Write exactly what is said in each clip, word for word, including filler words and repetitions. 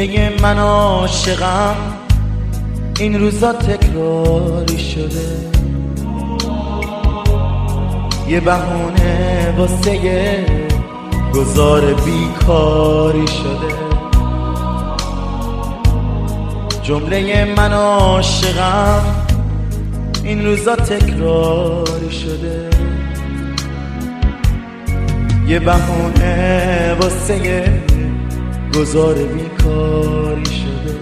جمله من عاشقم این روزا تکراری شده، یه بهونه واسه گذار بیکاری شده. جمله من عاشقم این روزا تکراری شده، یه بهونه واسه گذار بیکاری شده.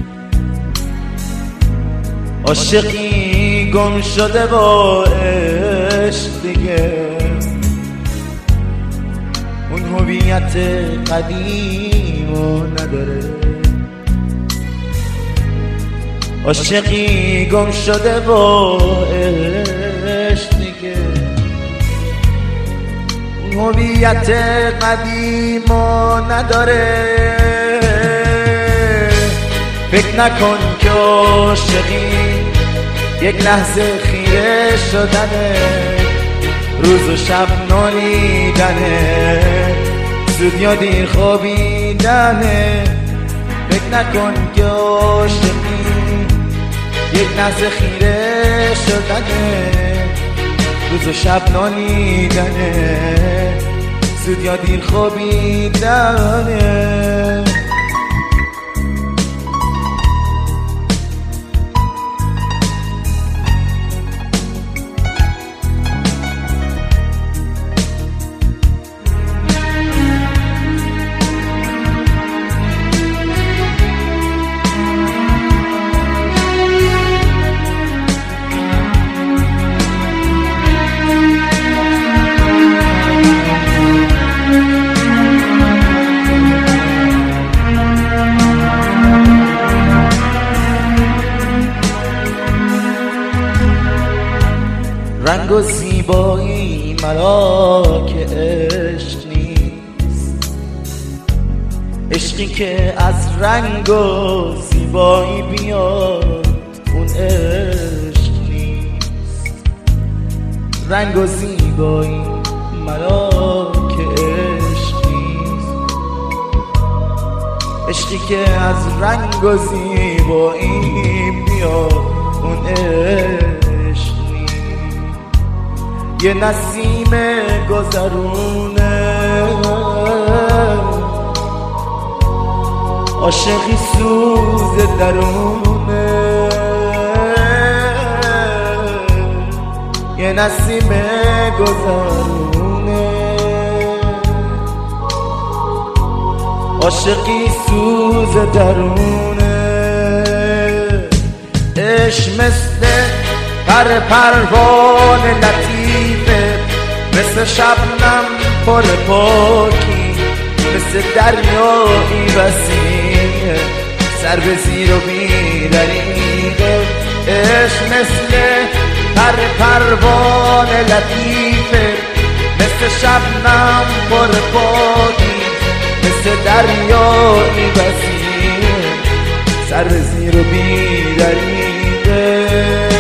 عاشقی گم شده با عشق دیگه، اون هویت قدیمو نداره. عاشقی گم شده با عشق دیگه، اون هویت قدیمو نداره. فکر نکن که عاشقی یک لحظه خیره شدنه، روز و شب نالیدنه، زود یا دیر خوابیدنه. فکر نکن که عاشقی یک لحظه خیره شدنه، روز و شب نالیدنه، زود یا دیر خوابیدنه. رنگ و زیبایی ملاک عشق نیست، عشقی که از رنگ و زیبایی بیاد اون عشق نیست. رنگ و زیبایی ملاک عشق نیست، عشقی که از رنگ و زیبایی بیاد اون عشق. یه نسیم گذرونه، عاشقی سوز درونه. یه نسیم گذرونه، عاشقی سوز درونه. عشق مثل پر پروانه لطیفه، مثل شبنم پر پاکی، مثل دریایی وسیعه، سر به زیر و بی دریغه. عشق مثل پر پروانه لطیفه، مثل شبنم پر پاکی، مثل دریایی وسیعه، سر به زیر و بی دریغه.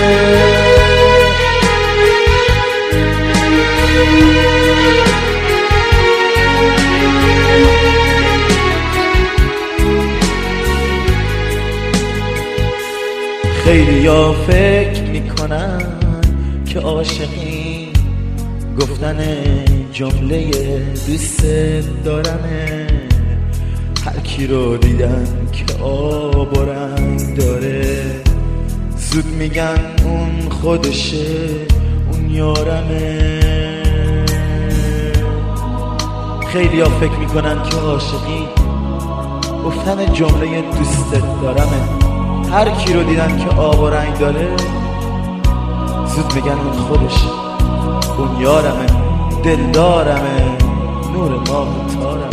خیلی ها فکر میکنن که عاشقی گفتن جمله دوست دارمه. هر کی رو دیدن که آب و رنگ داره، زود میگن اون خودشه، اون یارمه. خیلی ها فکر میکنن که عاشقی گفتن جمله دوست دارمه. هر کی رو دیدن که آب و رنگ داره، زود میگن اون خودشه، اون یارمه، دلدارمه، نور ماه و تارمه.